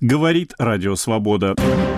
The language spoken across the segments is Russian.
Говорит Радио Свобода.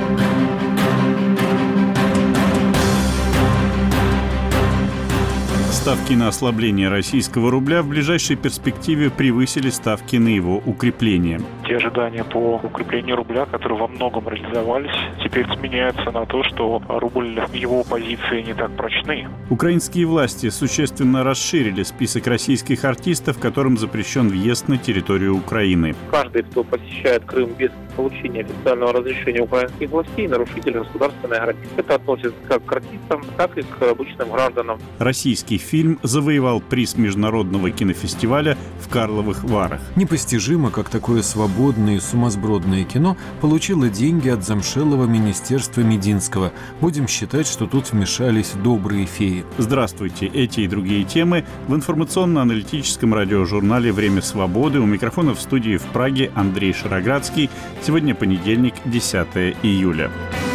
Ставки на ослабление российского рубля в ближайшей перспективе превысили ставки на его укрепление. Те ожидания по укреплению рубля, которые во многом реализовались, теперь сменяются на то, что рубль, его позиции не так прочны. Украинские власти существенно расширили список российских артистов, которым запрещен въезд на территорию Украины. Каждый, кто посещает Крым без получения официального разрешения украинских властей, нарушитель государственной границы. Это относится как к артистам, так и к обычным гражданам. Российский фильм завоевал приз международного кинофестиваля в Карловых Варах. Непостижимо, как такое свободное и сумасбродное кино получило деньги от замшелого министерства Мединского. Будем считать, что тут вмешались добрые феи. Здравствуйте! Эти и другие темы в информационно-аналитическом радиожурнале «Время свободы». У микрофона в студии в Праге Андрей Шароградский. Сегодня понедельник, 10 июля.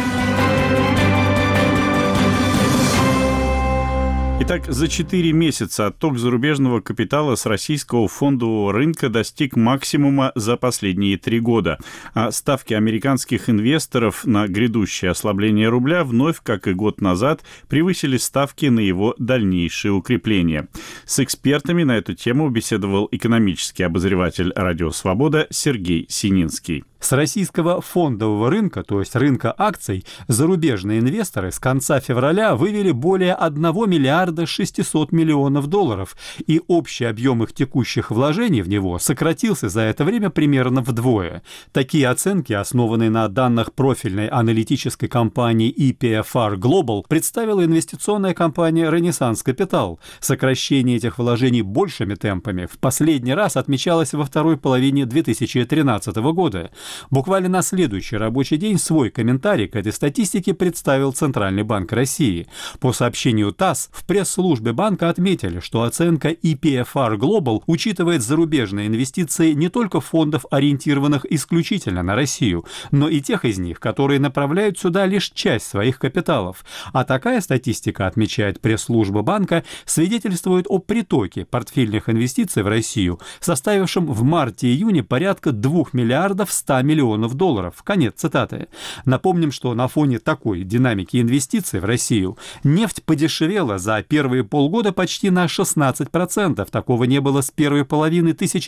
Итак, за 4 месяца отток зарубежного капитала с российского фондового рынка достиг максимума за последние 3 года, а ставки американских инвесторов на грядущее ослабление рубля вновь, как и год назад, превысили ставки на его дальнейшее укрепление. С экспертами на эту тему беседовал экономический обозреватель «Радио Свобода» Сергей Сининский. С российского фондового рынка, то есть рынка акций, зарубежные инвесторы с конца февраля вывели более 1 миллиарда 600 миллионов долларов, и общий объем их текущих вложений в него сократился за это время примерно вдвое. Такие оценки, основанные на данных профильной аналитической компании EPFR Global, представила инвестиционная компания Renaissance Capital. Сокращение этих вложений большими темпами в последний раз отмечалось во второй половине 2013 года. Буквально на следующий рабочий день свой комментарий к этой статистике представил Центральный банк России. По сообщению ТАСС, в пресс-службе банка отметили, что оценка EPFR Global учитывает зарубежные инвестиции не только фондов, ориентированных исключительно на Россию, но и тех из них, которые направляют сюда лишь часть своих капиталов. А такая статистика, отмечает пресс-служба банка, свидетельствует о притоке портфельных инвестиций в Россию, составившем в марте-июне порядка 2 миллиардов 100 миллионов долларов. Конец цитаты. Напомним, что на фоне такой динамики инвестиций в Россию нефть подешевела за первые полгода почти на 16%. Такого не было с первой половины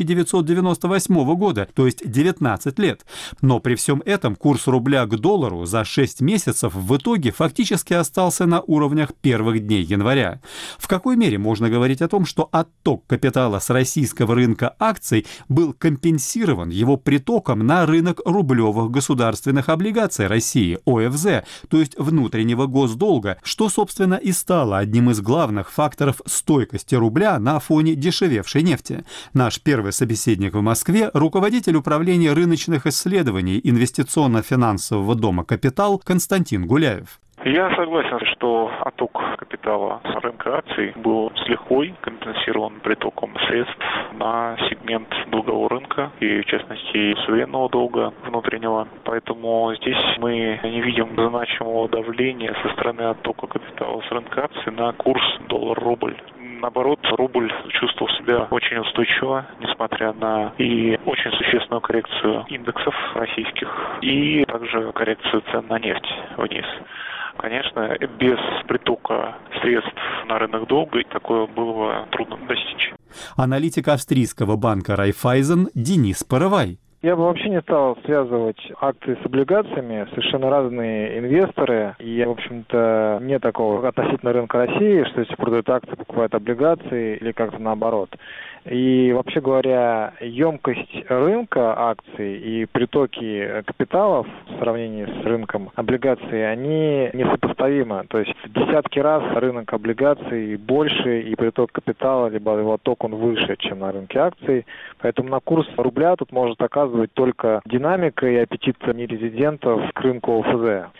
1998 года, то есть 19 лет. Но при всем этом курс рубля к доллару за 6 месяцев в итоге фактически остался на уровнях первых дней января. В какой мере можно говорить о том, что отток капитала с российского рынка акций был компенсирован его притоком на рынок рублевых государственных облигаций России, ОФЗ, то есть внутреннего госдолга, что, собственно, и стало одним из главных факторов стойкости рубля на фоне дешевевшей нефти. Наш первый собеседник в Москве, руководитель управления рыночных исследований инвестиционно-финансового дома «Капитал» Константин Гуляев. Я согласен, что отток капитала с рынка акций был с лихвой компенсирован притоком средств на сегмент долгового рынка и, в частности, суверенного долга внутреннего. Поэтому здесь мы не видим значимого давления со стороны оттока капитала с рынка акций на курс доллар-рубль. Наоборот, рубль чувствовал себя очень устойчиво, несмотря на и очень существенную коррекцию индексов российских, и также коррекцию цен на нефть вниз. Конечно, без притока средств на рынок долга такое было трудно достичь. Аналитик австрийского банка Райффайзен Денис Паровай. Я бы вообще не стал связывать акции с облигациями. Совершенно разные инвесторы. И, в общем-то, нет такого относительно рынка России, что если продают акции, покупают облигации или как-то наоборот. И, вообще говоря, емкость рынка акций и притоки капиталов в сравнении с рынком облигаций, они несопоставимы. То есть в десятки раз рынок облигаций больше и приток капитала, либо его отток, он выше, чем на рынке акций. Поэтому на курс рубля тут может оказывать только динамика и аппетит нерезидентов к рынку ОФЗ.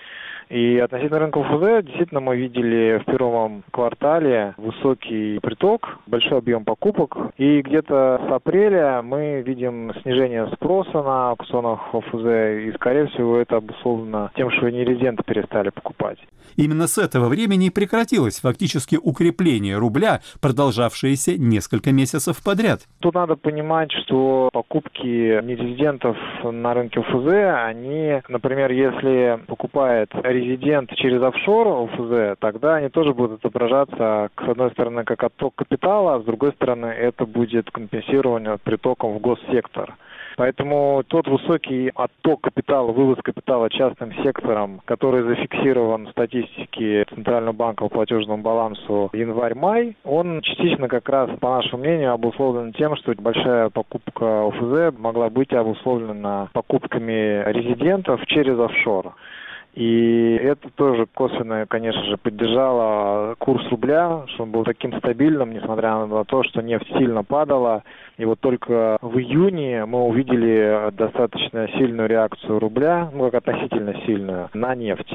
И относительно рынка ОФЗ, действительно, мы видели в первом квартале высокий приток, большой объем покупок. И где-то с апреля мы видим снижение спроса на аукционах ОФЗ. И, скорее всего, это обусловлено тем, что нерезиденты перестали покупать. Именно с этого времени прекратилось фактически укрепление рубля, продолжавшееся несколько месяцев подряд. Тут надо понимать, что покупки нерезидентов на рынке ОФЗ, они, например, если покупает резидент через офшор ОФЗ, тогда они тоже будут отображаться, с одной стороны, как отток капитала, а с другой стороны, это будет компенсирование притоком в госсектор. Поэтому тот высокий отток капитала, вывоз капитала частным сектором, который зафиксирован в статистике Центрального банка по платежному балансу январь-май, он частично как раз, по нашему мнению, обусловлен тем, что большая покупка ОФЗ могла быть обусловлена покупками резидентов через офшор. И это тоже косвенно, конечно же, поддержало курс рубля, что он был таким стабильным, несмотря на то, что нефть сильно падала. И вот только в июне мы увидели достаточно сильную реакцию рубля, как относительно сильную, на нефть.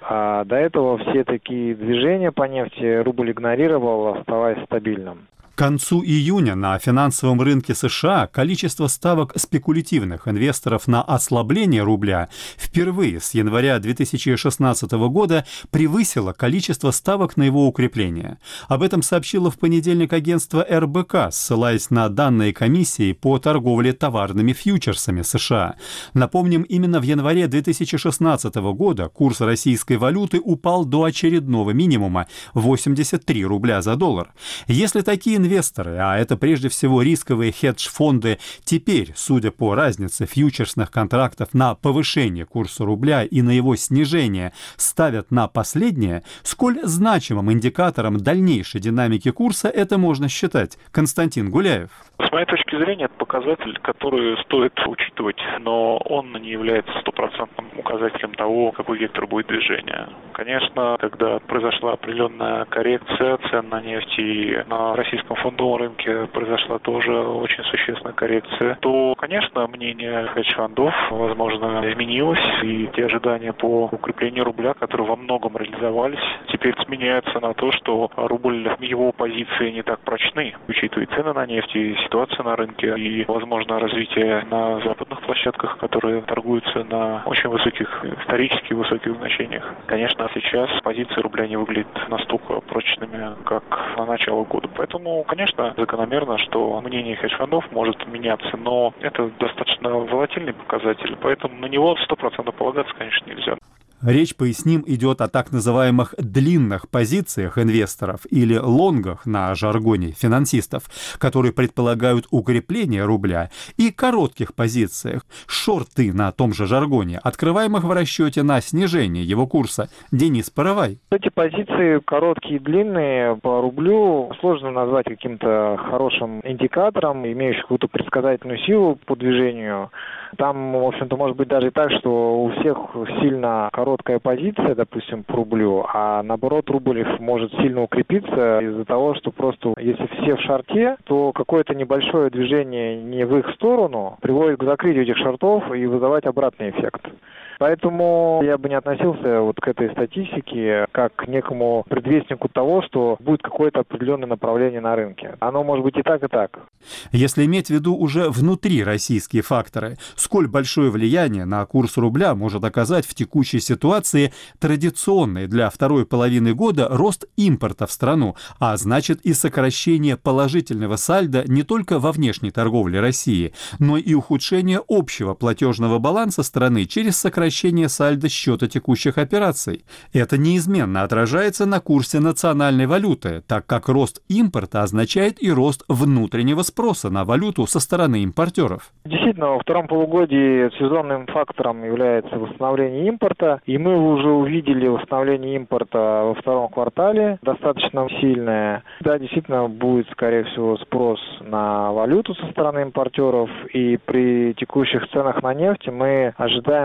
А до этого все такие движения по нефти рубль игнорировал, оставаясь стабильным. К концу июня на финансовом рынке США количество ставок спекулятивных инвесторов на ослабление рубля впервые с января 2016 года превысило количество ставок на его укрепление. Об этом сообщило в понедельник агентство РБК, ссылаясь на данные комиссии по торговле товарными фьючерсами США. Напомним, именно в январе 2016 года курс российской валюты упал до очередного минимума – 83 рубля за доллар. Если такие инвесторы, а это прежде всего рисковые хедж-фонды, теперь, судя по разнице фьючерсных контрактов на повышение курса рубля и на его снижение, ставят на последнее, сколь значимым индикатором дальнейшей динамики курса это можно считать? Константин Гуляев. С моей точки зрения, это показатель, который стоит учитывать, но он не является стопроцентным указателем того, какой вектор будет движения. Конечно, когда произошла определенная коррекция цен на нефть и на российском фондовом рынке произошла тоже очень существенная коррекция, то, конечно, мнение хедж-фондов, возможно, изменилось, и те ожидания по укреплению рубля, которые во многом реализовались, теперь сменяются на то, что рубль в его позиции не так прочны, учитывая цены на нефть и ситуацию на рынке, и, возможно, развитие на западных площадках, которые торгуются на очень высоких, исторически высоких значениях. Конечно, сейчас позиции рубля не выглядят настолько прочными, как на начало года. Поэтому, конечно, закономерно, что мнение хедж-фондов может меняться, но это достаточно волатильный показатель, поэтому на него 100% полагаться, конечно, нельзя. Речь, поясним, идет о так называемых длинных позициях инвесторов или лонгах на жаргоне финансистов, которые предполагают укрепление рубля, и коротких позициях, шорты на том же жаргоне, открываемых в расчете на снижение его курса. Денис Паровай. Эти позиции короткие и длинные по рублю сложно назвать каким-то хорошим индикатором, имеющим какую-то предсказательную силу по движению. Там, в общем-то, может быть даже и так, что у всех сильно короткая позиция, допустим, по рублю, а наоборот рубль может сильно укрепиться из-за того, что просто если все в шорте, то какое-то небольшое движение не в их сторону приводит к закрытию этих шортов и вызывать обратный эффект. Поэтому я бы не относился вот к этой статистике как к некому предвестнику того, что будет какое-то определенное направление на рынке. Оно может быть и так, и так. Если иметь в виду уже внутри российские факторы, сколь большое влияние на курс рубля может оказать в текущей ситуации традиционный для второй половины года рост импорта в страну, а значит и сокращение положительного сальдо не только во внешней торговле России, но и ухудшение общего платежного баланса страны через сокращение сальдо счета текущих операций. Это неизменно отражается на курсе национальной валюты, так как рост импорта означает и рост внутреннего спроса на валюту со стороны импортеров. Действительно, во втором полугодии сезонным фактором является восстановление импорта, и мы уже увидели восстановление импорта во втором квартале, достаточно сильное. Да, действительно, будет, скорее всего, спрос на валюту со стороны импортеров, и при текущих ценах на нефть мы ожидаем увидеть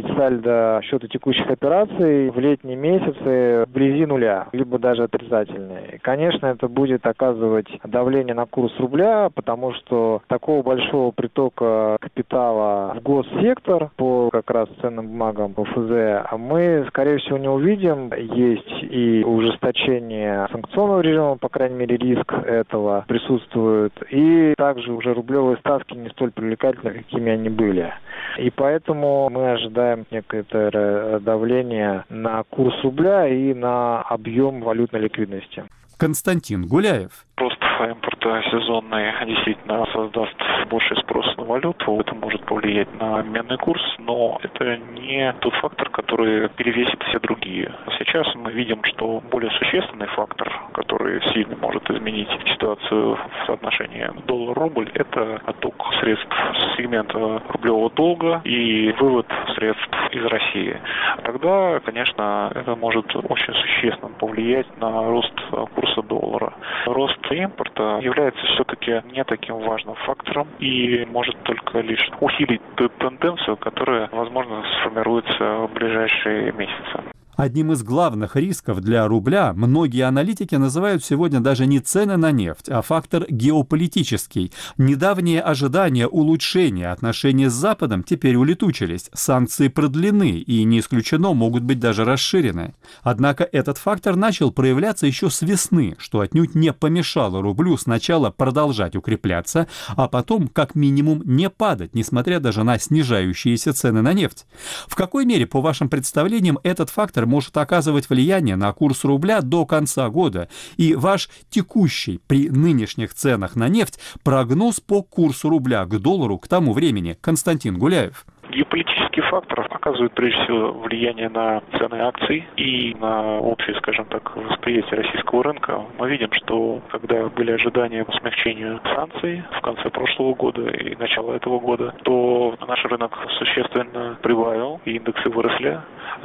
сальдо счета текущих операций в летние месяцы вблизи нуля, либо даже отрицательные. И, конечно, это будет оказывать давление на курс рубля, потому что такого большого притока капитала в госсектор по как раз ценным бумагам ОФЗ мы, скорее всего, не увидим. Есть и ужесточение санкционного режима, по крайней мере, риск этого присутствует. И также уже рублевые ставки не столь привлекательны, какими они были. И поэтому мы ожидаем некоторое давление на курс рубля и на объем валютной ликвидности. Константин Гуляев. Рост импорта сезонный действительно создаст больший спрос на валюту. Это может повлиять на обменный курс, но это не тот фактор, который перевесит все другие. Сейчас мы видим, что более существенный фактор, который сильно может изменить ситуацию в соотношении доллар-рубль, это отток средств с сегмента рублевого долга и вывод средств из России. Тогда, конечно, это может очень существенно повлиять на рост курса доллара. Рост импорта является все-таки не таким важным фактором и может только лишь усилить ту тенденцию, которая, возможно, сформируется в ближайшие месяцы. Одним из главных рисков для рубля многие аналитики называют сегодня даже не цены на нефть, а фактор геополитический. Недавние ожидания улучшения отношений с Западом теперь улетучились, санкции продлены и, не исключено, могут быть даже расширены. Однако этот фактор начал проявляться еще с весны, что отнюдь не помешало рублю сначала продолжать укрепляться, а потом, как минимум, не падать, несмотря даже на снижающиеся цены на нефть. В какой мере, по вашим представлениям, этот фактор может оказывать влияние на курс рубля до конца года? И ваш текущий при нынешних ценах на нефть прогноз по курсу рубля к доллару к тому времени? Константин Гуляев. Геополитический фактор оказывает прежде всего влияние на цены акций и на общее, скажем так, восприятие российского рынка. Мы видим, что когда были ожидания по смягчению санкций в конце прошлого года и начала этого года, то наш рынок существенно прибавил, и индексы выросли.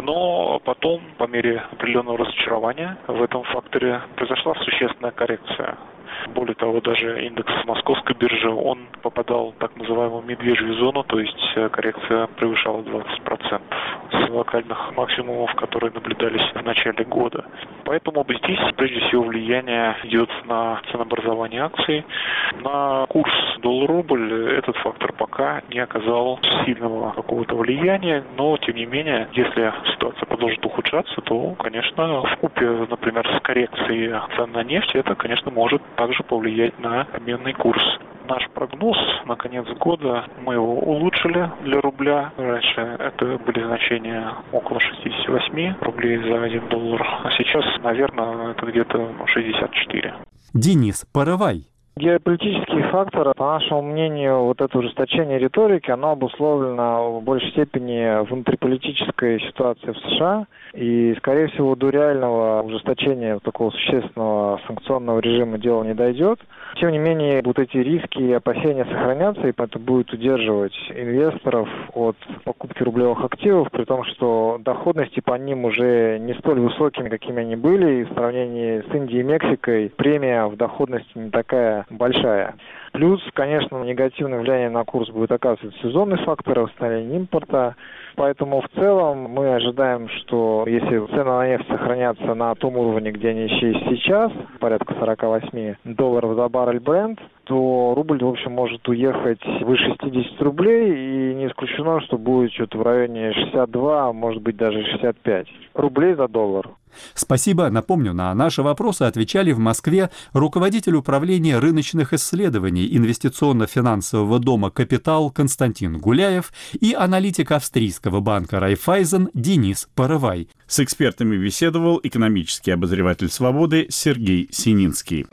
Но потом, по мере определенного разочарования в этом факторе, произошла существенная коррекция. Более того, даже индекс московской биржи, он попадал в так называемую медвежью зону, то есть коррекция превышала 20% с локальных максимумов, которые наблюдались в начале года. Поэтому здесь, прежде всего, влияние идет на ценообразование акций. На курс доллар-рубль этот фактор пока не оказал сильного какого-то влияния, но, тем не менее, если ситуация продолжит ухудшаться, то, конечно, вкупе, например, с коррекцией цен на нефть, это, конечно, может также повлиять на обменный курс. Наш прогноз на конец года, мы его улучшили для рубля. Раньше это были значения около 68 рублей за 1 доллар, а сейчас, наверное, это где-то 64. Денис Парывай. Геополитический фактор, по нашему мнению, вот это ужесточение риторики, оно обусловлено в большей степени внутриполитической ситуацией в США. И, скорее всего, до реального ужесточения такого существенного санкционного режима дело не дойдет. Тем не менее, вот эти риски и опасения сохранятся, и это будет удерживать инвесторов от покупки рублевых активов, при том, что доходности по ним уже не столь высокими, какими они были, и в сравнении с Индией и Мексикой премия в доходности не такая большая. Плюс, конечно, негативное влияние на курс будет оказывать сезонный фактор восстановления импорта. Поэтому в целом мы ожидаем, что если цены на нефть сохранятся на том уровне, где они есть сейчас, порядка 48 долларов за баррель Brent, то рубль, в общем, может уехать выше 60 рублей, и не исключено, что будет что-то в районе 62, а может быть даже 65 рублей за доллар. Спасибо. Напомню, на наши вопросы отвечали в Москве руководитель управления рыночных исследований инвестиционно-финансового дома «Капитал» Константин Гуляев и аналитик австрийского банка «Райффайзен» Денис Парывай. С экспертами беседовал экономический обозреватель «Свободы» Сергей Сининский.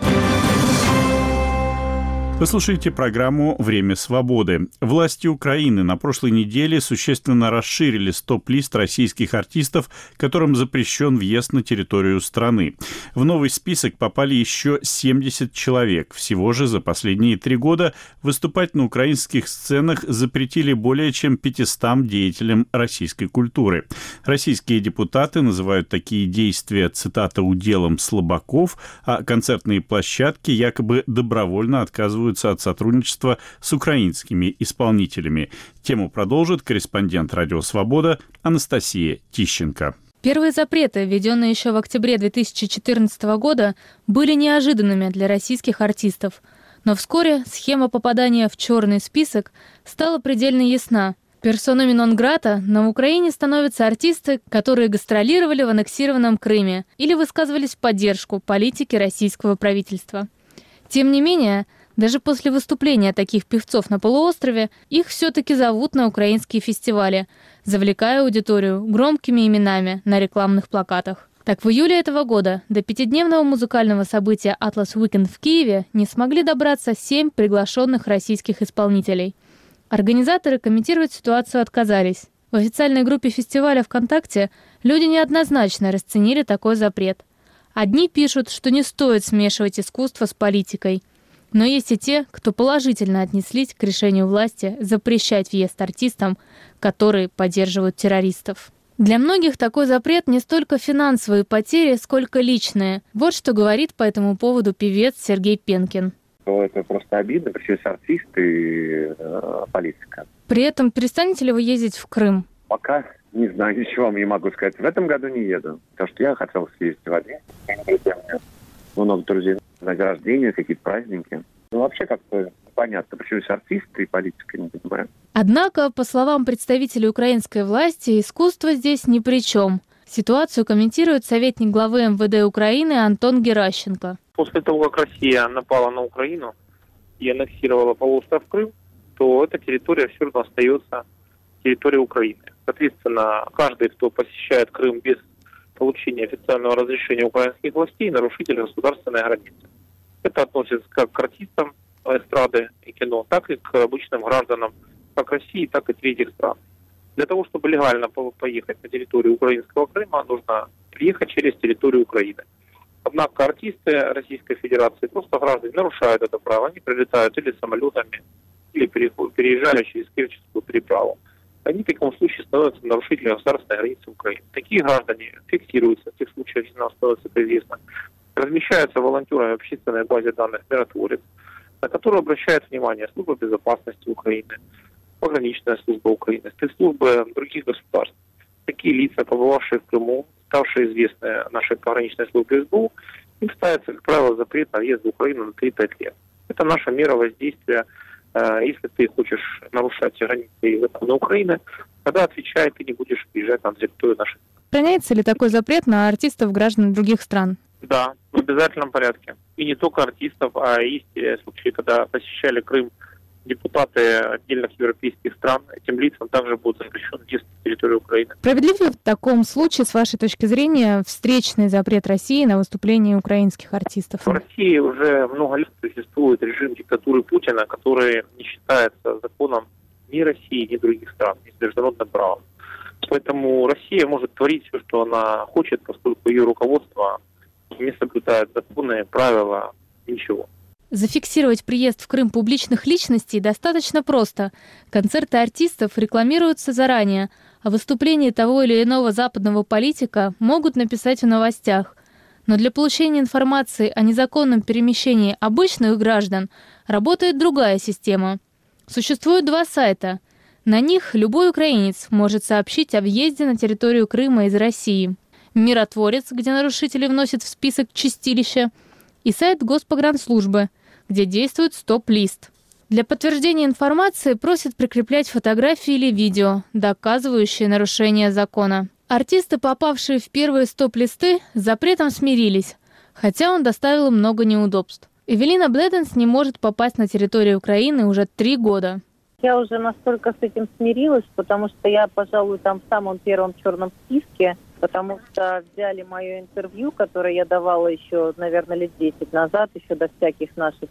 Вы слушаете программу «Время свободы». Власти Украины на прошлой неделе существенно расширили стоп-лист российских артистов, которым запрещен въезд на территорию страны. В новый список попали еще 70 человек. Всего же за последние 3 года выступать на украинских сценах запретили более чем 500 деятелям российской культуры. Российские депутаты называют такие действия, цитата, «уделом слабаков», а концертные площадки якобы добровольно отказываются отказываются от сотрудничества с украинскими исполнителями. Тему продолжит корреспондент «Радио Свобода» Анастасия Тищенко. Первые запреты, введенные еще в октябре 2014 года, были неожиданными для российских артистов. Но вскоре схема попадания в черный список стала предельно ясна. Персонами нон-грата на Украине становятся артисты, которые гастролировали в аннексированном Крыме или высказывались в поддержку политики российского правительства. Тем не менее, даже после выступления таких певцов на полуострове, их все-таки зовут на украинские фестивали, завлекая аудиторию громкими именами на рекламных плакатах. Так, в июле этого года до пятидневного музыкального события «Atlas Weekend» в Киеве не смогли добраться 7 приглашенных российских исполнителей. Организаторы комментировать ситуацию отказались. В официальной группе фестиваля ВКонтакте люди неоднозначно расценили такой запрет. Одни пишут, что не стоит смешивать искусство с политикой. Но есть и те, кто положительно отнеслись к решению власти запрещать въезд артистам, которые поддерживают террористов. Для многих такой запрет не столько финансовые потери, сколько личные. Вот что говорит по этому поводу певец Сергей Пенкин. Это просто обидно, причем артист и политика. При этом перестанете ли вы ездить в Крым? Пока не знаю, ничего вам не могу сказать. В этом году не еду, потому что я хотел съездить в один. Много друзей на день рождения, какие-то праздники. Ну, вообще как-то понятно, почему артисты и политика, не понимаю. Однако, по словам представителей украинской власти, искусство здесь ни при чем. Ситуацию комментирует советник главы МВД Украины Антон Геращенко. После того, как Россия напала на Украину и аннексировала полуостров Крым, то эта территория все равно остается территорией Украины. Соответственно, каждый, кто посещает Крым без получения официального разрешения украинских властей, нарушитель государственной границы. Это относится как к артистам эстрады и кино, так и к обычным гражданам как России, так и третьих стран. Для того, чтобы легально поехать на территорию украинского Крыма, нужно приехать через территорию Украины. Однако артисты Российской Федерации, просто граждане, нарушают это право. Они прилетают или самолетами, или переезжают через Керченскую переправу. Они в таком случае становятся нарушителями государственной границы Украины. Такие граждане фиксируются, в тех случаях, если нам становится это известно, размещаются волонтерами в общественной базе данных «Миротворец», на которую обращает внимание Служба безопасности Украины, пограничная служба Украины, спецслужбы других государств. Такие лица, побывавшие в Крыму, ставшие известны нашей пограничной службе СБУ, им ставится, как правило, запрет на въезд в Украину на 3-5 лет. Это наша мера воздействия. Если ты хочешь нарушать границы на Украины, тогда отвечай, ты не будешь приезжать на территорию нашей страны. Сохраняется ли такой запрет на артистов граждан других стран? Да, в обязательном порядке. И не только артистов, а есть случаи, когда посещали Крым депутаты отдельных европейских стран, этим лицам также будет запрещен въезд на территорию Украины. Справедлив ли в таком случае, с вашей точки зрения, встречный запрет России на выступление украинских артистов? В России уже много лет существует режим диктатуры Путина, который не считается законом ни России, ни других стран, ни с международным правом. Поэтому Россия может творить все, что она хочет, поскольку ее руководство не соблюдает законы, правила, ничего. Зафиксировать приезд в Крым публичных личностей достаточно просто. Концерты артистов рекламируются заранее, а выступление того или иного западного политика могут написать в новостях. Но для получения информации о незаконном перемещении обычных граждан работает другая система. Существует 2 сайта. На них любой украинец может сообщить о въезде на территорию Крыма из России. «Миротворец», где нарушители вносят в список чистилища, и сайт Госпогранслужбы, где действует стоп-лист. Для подтверждения информации просят прикреплять фотографии или видео, доказывающие нарушение закона. Артисты, попавшие в первые стоп-листы, с запретом смирились, хотя он доставил им много неудобств. Эвелина Бледенс не может попасть на территорию Украины уже 3 года. Я уже настолько с этим смирилась, потому что я, пожалуй, там в самом первом черном списке, потому что взяли мое интервью, которое я давала еще, наверное, лет 10 назад, еще до всяких наших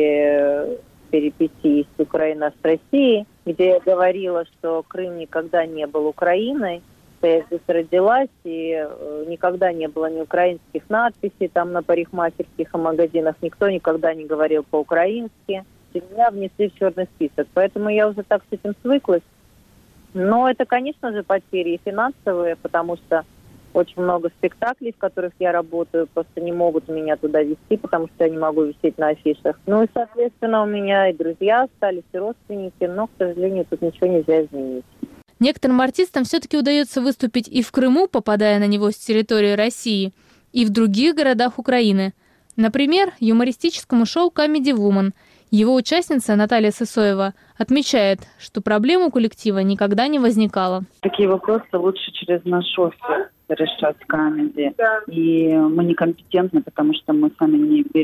перипетий с Украиной, с Россией, где я говорила, что Крым никогда не был Украиной, что я здесь родилась, и никогда не было ни украинских надписей там на парикмахерских и магазинах, никто никогда не говорил по-украински. Меня внесли в черный список, поэтому я уже так с этим свыклась. Но это, конечно же, потери финансовые, потому что Очень много спектаклей, в которых я работаю, просто не могут меня туда везти, потому что я не могу висеть на афишах. Ну и, соответственно, у меня и друзья остались, и родственники, но, к сожалению, тут ничего нельзя изменить. Некоторым артистам все-таки удается выступить и в Крыму, попадая на него с территории России, и в других городах Украины. Например, юмористическому шоу «Comedy Woman». Его участница Наталья Сысоева отмечает, что проблем у коллектива никогда не возникало. Такие вопросы лучше через наш офис решать камеди. И мы некомпетентны, потому что мы сами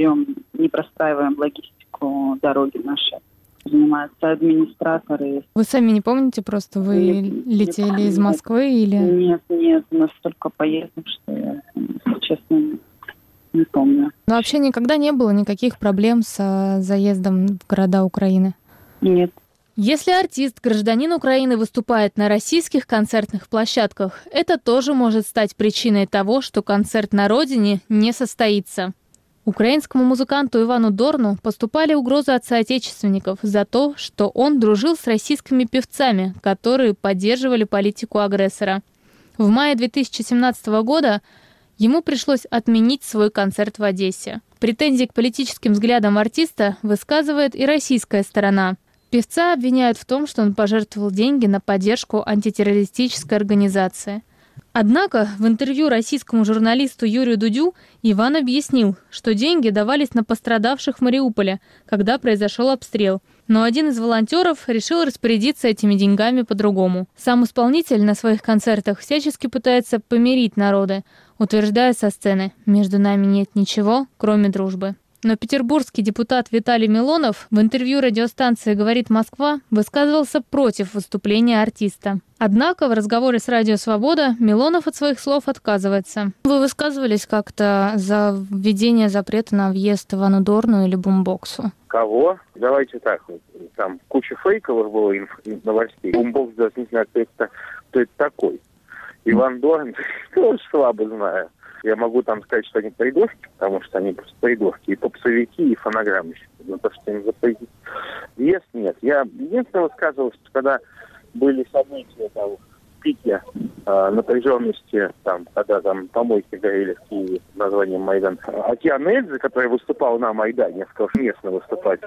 не простраиваем логистику дороги нашей. Занимаются администраторы. Вы сами не помните, просто вы летели из Москвы или... Нет, у нас столько поездок, что я, если честно, не помню. Но вообще никогда не было никаких проблем с заездом в города Украины? Нет. Если артист, гражданин Украины, выступает на российских концертных площадках, это тоже может стать причиной того, что концерт на родине не состоится. Украинскому музыканту Ивану Дорну поступали угрозы от соотечественников за то, что он дружил с российскими певцами, которые поддерживали политику агрессора. В мае 2017 года ему пришлось отменить свой концерт в Одессе. Претензии к политическим взглядам артиста высказывает и российская сторона. Певца обвиняют в том, что он пожертвовал деньги на поддержку антитеррористической организации. Однако в интервью российскому журналисту Юрию Дудю Иван объяснил, что деньги давались на пострадавших в Мариуполе, когда произошел обстрел. Но один из волонтеров решил распорядиться этими деньгами по-другому. Сам исполнитель на своих концертах всячески пытается помирить народы, утверждая со сцены: «Между нами нет ничего, кроме дружбы». Но петербургский депутат Виталий Милонов в интервью радиостанции «Говорит Москва» высказывался против выступления артиста. Однако в разговоре с «Радио Свобода» Милонов от своих слов отказывается. Вы высказывались как-то за введение запрета на въезд Ивану Дорну или Бумбоксу? Кого? Давайте так. Там куча фейковых было новостей. Бумбокс даже не знаю, кто это такой. Иван Дорн, тоже слабо знаю. Я могу там сказать, что они придурки, потому что они просто придурки, и попсовики, и фонограммщики. Но то, что им запретить въезд, нет. Я единственное высказывал, что когда были события там в пике напряженности, там, когда там помойки горели в Киеве под названием Майдан, Океан Эльзы, который выступал на Майдане, я сказал, что местно выступать,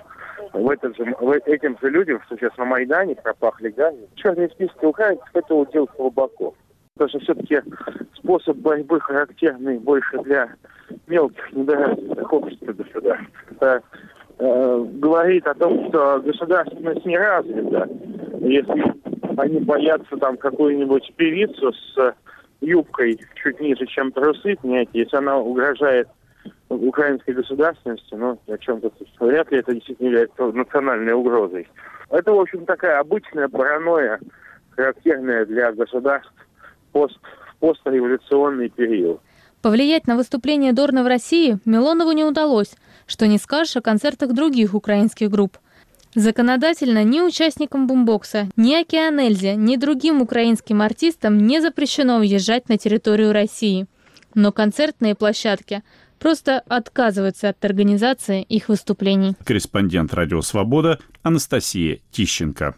этим же людям, что сейчас на Майдане пропахли газом. Черные списки украинцев — это удел слабаков. Потому что все-таки способ борьбы характерный больше для мелких недоразвитых обществ и государств. Это говорит о том, что государственность не развита. Если они боятся там какую-нибудь певицу с юбкой чуть ниже, чем трусы, понимаете, если она угрожает украинской государственности, о чем-то вряд ли это действительно является национальной угрозой. Это, в общем, такая обычная паранойя, характерная для государств в постреволюционный период. Повлиять на выступление Дорна в России Милонову не удалось, что не скажешь о концертах других украинских групп. Законодательно ни участникам Бумбокса, ни Океан Эльзе, ни другим украинским артистам не запрещено въезжать на территорию России. Но концертные площадки просто отказываются от организации их выступлений. Корреспондент «Радио Свобода» Анастасия Тищенко.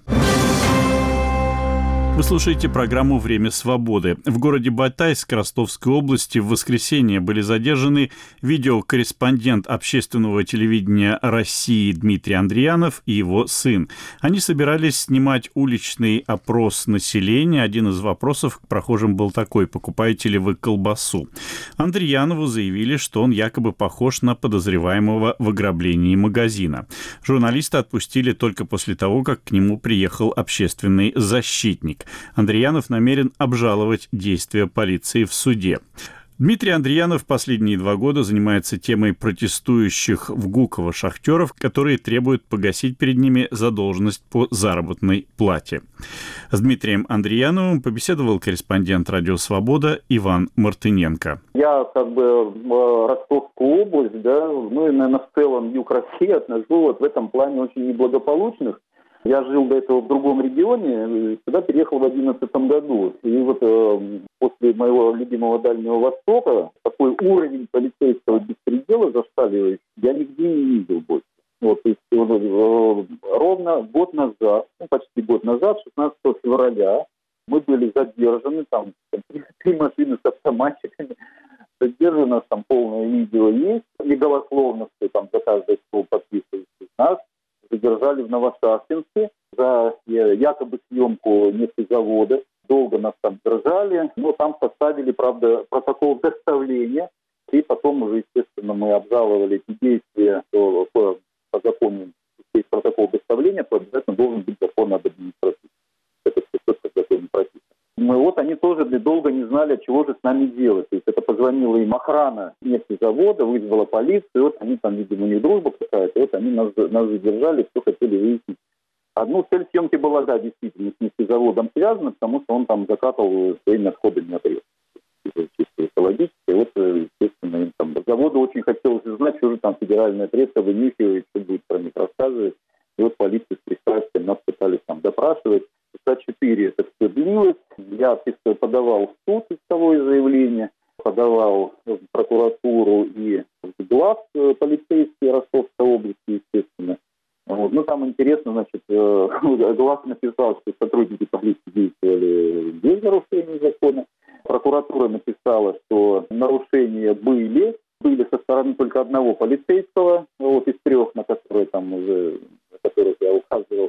Вы слушаете программу «Время свободы». В городе Батайск Ростовской области в воскресенье были задержаны видеокорреспондент общественного телевидения России Дмитрий Андриянов и его сын. Они собирались снимать уличный опрос населения. Один из вопросов к прохожим был такой: покупаете ли вы колбасу? Андриянову заявили, что он якобы похож на подозреваемого в ограблении магазина. Журналиста отпустили только после того, как к нему приехал общественный защитник. Андриянов намерен обжаловать действия полиции в суде. Дмитрий Андриянов последние 2 года занимается темой протестующих в Гуково шахтеров, которые требуют погасить перед ними задолженность по заработной плате. С Дмитрием Андриановым побеседовал корреспондент «Радио Свобода» Иван Мартыненко. Я в Ростовскую область, и, наверное, в целом юг России отношу в этом плане очень неблагополучных. Я жил до этого в другом регионе, сюда переехал в 2011 году. И после моего любимого Дальнего Востока такой уровень полицейского беспредела зашкаливающий я нигде не видел больше. То есть ровно год назад, почти год назад, 16 февраля, мы были задержаны, там 30 3 машины с автоматчиками. Содержит, у нас там полное видео есть, и голословно, что там за каждое слово подписывается. Нас задержали в Новошахтинске за якобы съемку нефтезавода. Долго нас там держали, но там составили, правда, протокол доставления. И потом уже, естественно, мы обжаловали эти действия по закону. Есть протокол доставления, то обязательно должен быть закон об администрации. Это все в законе прописано. Они тоже долго не знали, чего же с нами делать. То есть это позвонила им охрана нефтезавода, вызвала полицию, они там, видимо, у них дружба какая-то, они нас задержали, все хотели выяснить. Одну цель съемки была, да, действительно, с нефтезаводом связана, потому что он там закатывал своими отходами отрезки. Чисто экологически. Естественно, им там заводу очень хотелось узнать, что же там федеральная пресса вынюхивает, что будет про них рассказывать. И полиция с пристрастием нас пытались там допрашивать. Часа 4 это все длилось. Я подавал в суд исковое заявление, подавал в прокуратуру и в глав полицейские Ростовской области, естественно. Там интересно, глав написал, что сотрудники полиции действовали без нарушения закона. Прокуратура написала, что нарушения были со стороны только одного полицейского, из 3, на которые которых я указывал.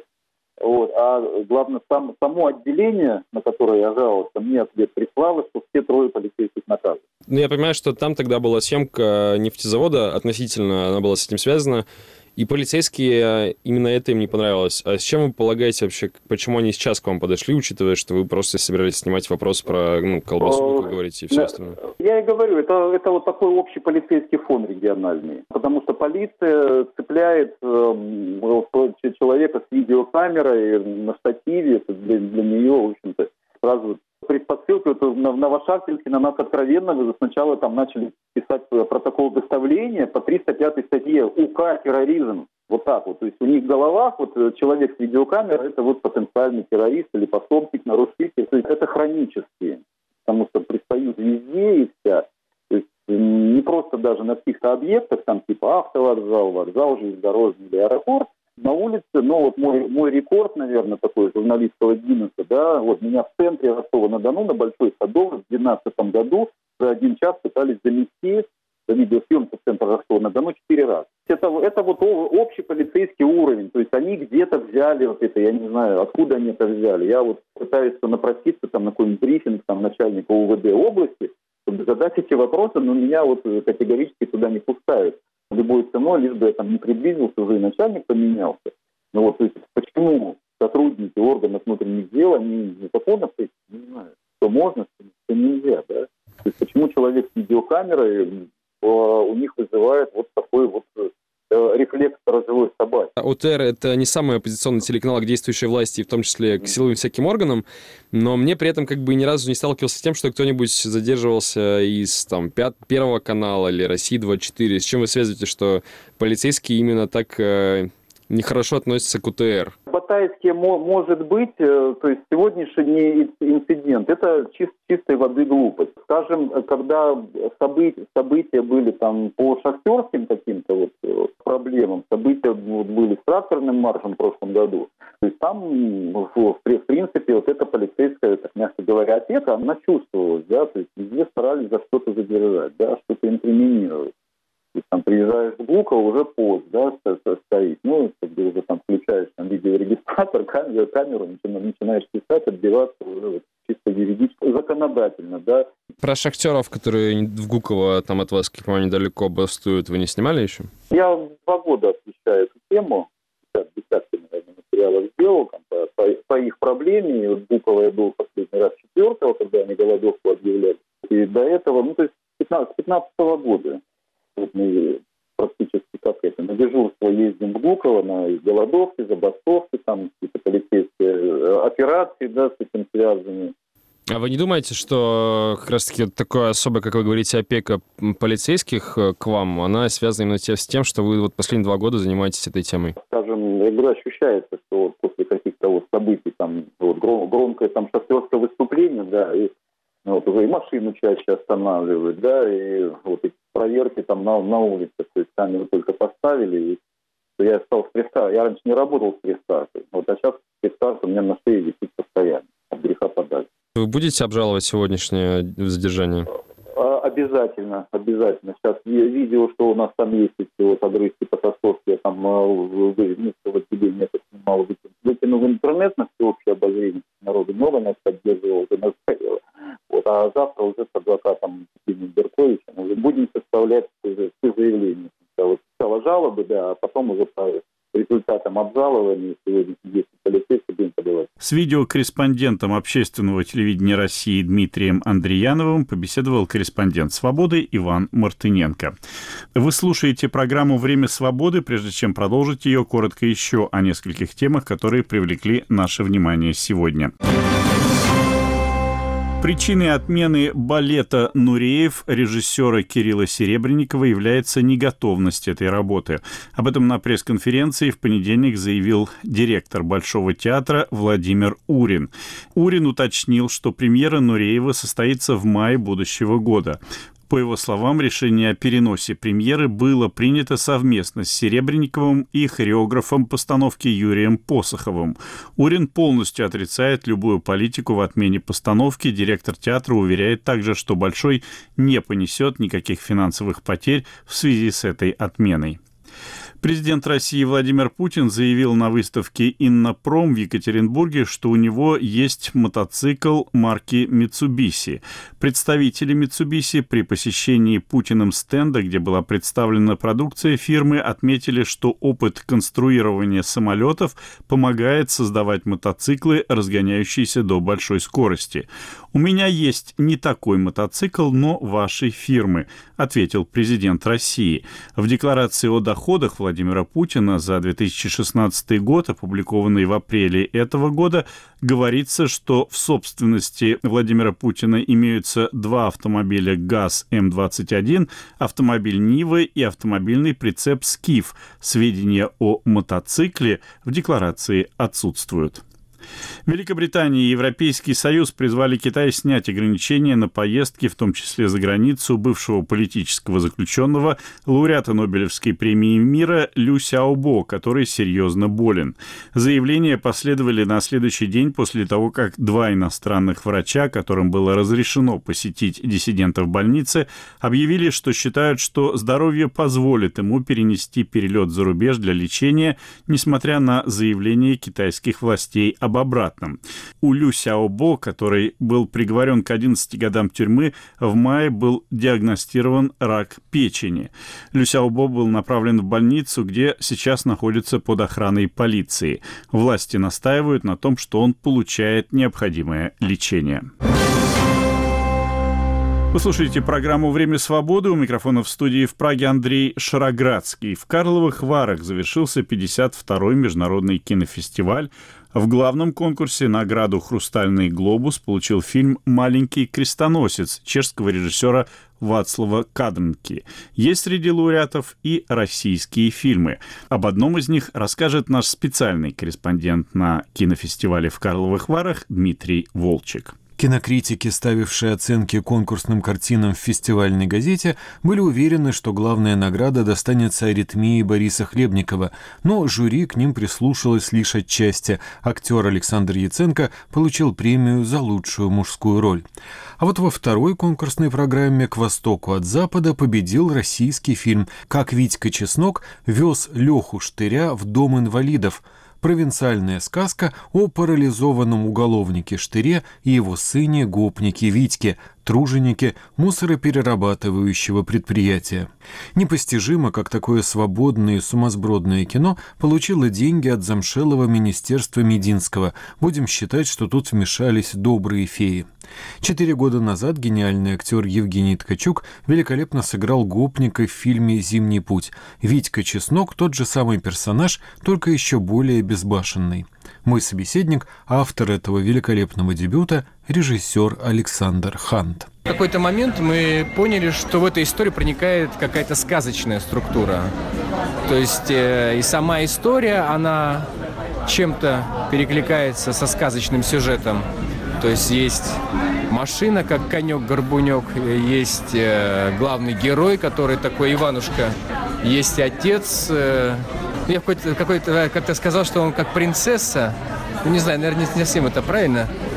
А главное, само отделение, на которое я жаловался, мне ответ прислало, что все 3 полицейских наказаны. Я понимаю, что там тогда была съемка нефтезавода, относительно она была с этим связана, и полицейские, именно это им не понравилось. А с чем вы полагаете вообще, почему они сейчас к вам подошли, учитывая, что вы просто собирались снимать вопрос про колбасу, как вы говорите, и все остальное? Я и говорю, это такой общий полицейский фон региональный. Потому что полиция цепляет человека с видеокамерой на штативе. Это для нее, в общем-то, сразу предпосылка. В Новошахтинске на нас откровенно сначала там начали писать протокол доставления по 305 статье УК «Терроризм». Так. То есть у них в головах человек с видеокамерой это потенциальный террорист или пособник, нарушитель. То есть это хронические. Потому что пристают везде и вся. То есть не просто даже на каких-то объектах, там типа вокзал, железнодорожный или аэропорт. На улице, мой рекорд, наверное, такой журналистского Гиннесса, меня в центре Ростова-на-Дону, на Большой Садовой в 2012 году за 1 час пытались занести за видеосъемку в центр Ростова-на-Дону 4 раза. Это общий полицейский уровень, то есть они где-то взяли это, я не знаю, откуда они это взяли. Я пытаюсь напроситься на какой-нибудь брифинг начальника УВД области, чтобы задать эти вопросы, но меня категорически туда не пускают. Любой ценой, лишь бы я не приблизился, уже и начальник поменялся. То есть почему сотрудники органов внутренних дел, они незаконно, не знаю, что можно, что нельзя, да? То есть почему человек с видеокамерой у них вызывает такой рефлекс сторожевой собаки. ОТР — это не самый оппозиционный телеканал к действующей власти, в том числе к силовым всяким органам, но мне при этом ни разу не сталкивался с тем, что кто-нибудь задерживался из Первого канала или России-24. С чем вы связываете, что полицейские именно так нехорошо относятся к УТР? Батайске может быть, то есть сегодняшний инцидент, это чистой воды глупость. Скажем, когда события были по шахтерским каким-то проблемам, события были с тракторным маршем в прошлом году, то есть там, в принципе, эта полицейская, так мягко говоря, опека, она чувствовалась, да, то есть везде старались за что-то задержать, да, что-то инкриминировать. То есть приезжаешь в Гуково, уже пост, да, стоит. Ты уже включаешь видеорегистратор, камеру, начинаешь писать, отбиваться уже чисто юридически, законодательно, да. Про шахтеров, которые в Гуково от вас, по-моему, недалеко бастуют, вы не снимали еще? Я 2 года освещаю эту тему, десятки, наверное, материалов сделал по их проблеме. В Гуково я был последний раз 4-го, когда они голодовку объявляли. И до этого, с 15-го года. Мы практически на дежурство ездим в Гуково, на голодовки, забастовки, какие-то полицейские операции, да, с этим связаны. А вы не думаете, что как раз-таки такое особое, как вы говорите, опека полицейских к вам, она связана именно с тем, что вы последние 2 года занимаетесь этой темой? Скажем, я говорю, ощущается, что после каких-то событий, громкое шахтерское выступление, да, и уже и машину чаще останавливают, да, и эти проверки на улице, то есть камеру только поставили, и я стал с пресс-картой. Я раньше не работал с пресс-картой, а сейчас пресс-карта у меня на шее висит постоянно, от греха подальше. Вы будете обжаловать сегодняшнее задержание? Обязательно. Сейчас видео, что у нас там есть эти вот огрызки потасовки, я там в отделении это снимал, выкинул в интернет на всеобщее обозрение народу, много нас поддерживал, уже нас хотело. Вот, а завтра уже с адвокатом Евгением Берковичем уже будем составлять все заявления. Сначала жалобы, а потом уже по результатам обжалования сегодня действия полицейских будем подавать. С видеокорреспондентом общественного телевидения России Дмитрием Андрияновым побеседовал корреспондент «Свободы» Иван Мартыненко. Вы слушаете программу «Время свободы». Прежде чем продолжить ее, коротко еще о нескольких темах, которые привлекли наше внимание сегодня. Причиной отмены балета «Нуреев» режиссера Кирилла Серебренникова является неготовность этой работы. Об этом на пресс-конференции в понедельник заявил директор Большого театра Владимир Урин. Урин уточнил, что премьера «Нуреева» состоится в мае будущего года. По его словам, решение о переносе премьеры было принято совместно с Серебренниковым и хореографом постановки Юрием Посоховым. Урин полностью отрицает любую политику в отмене постановки. Директор театра уверяет также, что Большой не понесет никаких финансовых потерь в связи с этой отменой. Президент России Владимир Путин заявил на выставке «Иннопром» в Екатеринбурге, что у него есть мотоцикл марки Mitsubishi. Представители Mitsubishi при посещении Путиным стенда, где была представлена продукция фирмы, отметили, что опыт конструирования самолетов помогает создавать мотоциклы, разгоняющиеся до большой скорости. «У меня есть не такой мотоцикл, но вашей фирмы», ответил президент России. В декларации о доходах Владимира Путина за 2016 год, опубликованной в апреле этого года, говорится, что в собственности Владимира Путина имеются 2 автомобиля ГАЗ М-21, автомобиль Нива и автомобильный прицеп «Скиф». Сведения о мотоцикле в декларации отсутствуют. Великобритания и Европейский Союз призвали Китай снять ограничения на поездки, в том числе за границу, бывшего политического заключенного, лауреата Нобелевской премии мира Лю Сяобо, который серьезно болен. Заявления последовали на следующий день после того, как 2 иностранных врача, которым было разрешено посетить диссидента в больнице, объявили, что считают, что здоровье позволит ему перенести перелет за рубеж для лечения, несмотря на заявления китайских властей об обратном. У Лю Сяобо, который был приговорен к 11 годам тюрьмы, в мае был диагностирован рак печени. Лю Сяобо был направлен в больницу, где сейчас находится под охраной полиции. Власти настаивают на том, что он получает необходимое лечение. Вы слушаете программу «Время свободы». У микрофона в студии в Праге Андрей Шароградский. В Карловых Варах завершился 52-й международный кинофестиваль. В главном конкурсе награду «Хрустальный глобус» получил фильм «Маленький крестоносец» чешского режиссера Вацлава Кадрнки. Есть среди лауреатов и российские фильмы. Об одном из них расскажет наш специальный корреспондент на кинофестивале в Карловых Варах Дмитрий Волчек. Кинокритики, ставившие оценки конкурсным картинам в фестивальной газете, были уверены, что главная награда достанется «Аритмии» Бориса Хлебникова, но жюри к ним прислушалось лишь отчасти. Актер Александр Яценко получил премию за лучшую мужскую роль. А вот во второй конкурсной программе «К востоку от запада» победил российский фильм «Как Витька Чеснок вез Леху Штыря в дом инвалидов». Провинциальная сказка о парализованном уголовнике Штыре и его сыне-гопнике Витьке, труженике мусороперерабатывающего предприятия. Непостижимо, как такое свободное и сумасбродное кино получило деньги от замшелого министерства Мединского. Будем считать, что тут вмешались добрые феи. 4 года назад гениальный актер Евгений Ткачук великолепно сыграл гопника в фильме «Зимний путь». Витька Чеснок – тот же самый персонаж, только еще более безбашенный. Мой собеседник, автор этого великолепного дебюта, режиссер Александр Хант. В какой-то момент мы поняли, что в эту историю проникает какая-то сказочная структура. То есть и сама история, она чем-то перекликается со сказочным сюжетом. То есть есть машина, как конек-горбунек, есть главный герой, который такой Иванушка, есть отец. Я как-то сказал, что он как принцесса. Не знаю, наверное, не совсем это правильно.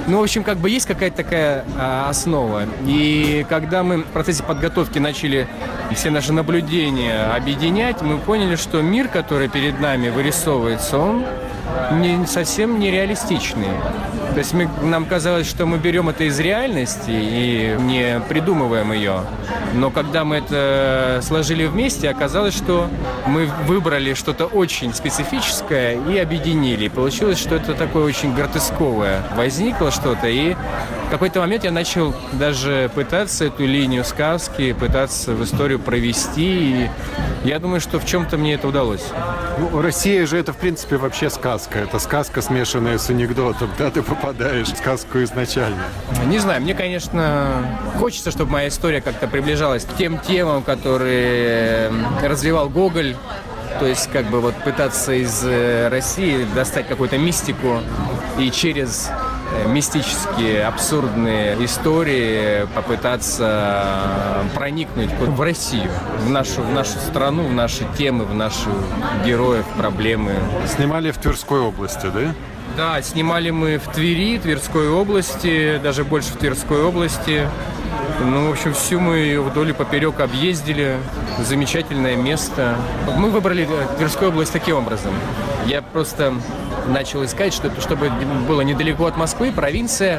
Ну, в общем, как бы есть какая-то такая основа. И когда мы в процессе подготовки начали все наши наблюдения объединять, мы поняли, что мир, который перед нами вырисовывается, он совсем нереалистичный. То есть нам казалось, что мы берем это из реальности и не придумываем ее. Но когда мы это сложили вместе, оказалось, что мы выбрали что-то очень специфическое и объединили. Получилось, что это такое очень гротесковое. Возникло что-то, и в какой-то момент я начал даже пытаться эту линию сказки, пытаться в историю провести. И я думаю, что в чем-то мне это удалось. Ну, Россия же это, в принципе, вообще сказка. Это сказка, смешанная с анекдотом. Да, ты попадаешь в сказку изначально. Не знаю, мне, конечно, хочется, чтобы моя история как-то приближалась к тем темам, которые развивал Гоголь. То есть, как бы вот пытаться из России достать какую-то мистику и через мистические, абсурдные истории попытаться проникнуть в Россию, в нашу страну, в наши темы, в наши героев, проблемы. Снимали в Тверской области, да? Да, снимали мы в Твери, Тверской области, даже больше в Тверской области. Ну, в общем, всю мы ее вдоль и поперек объездили. Замечательное место. Мы выбрали Тверскую область таким образом. Я просто начал искать, чтобы было недалеко от Москвы, провинция.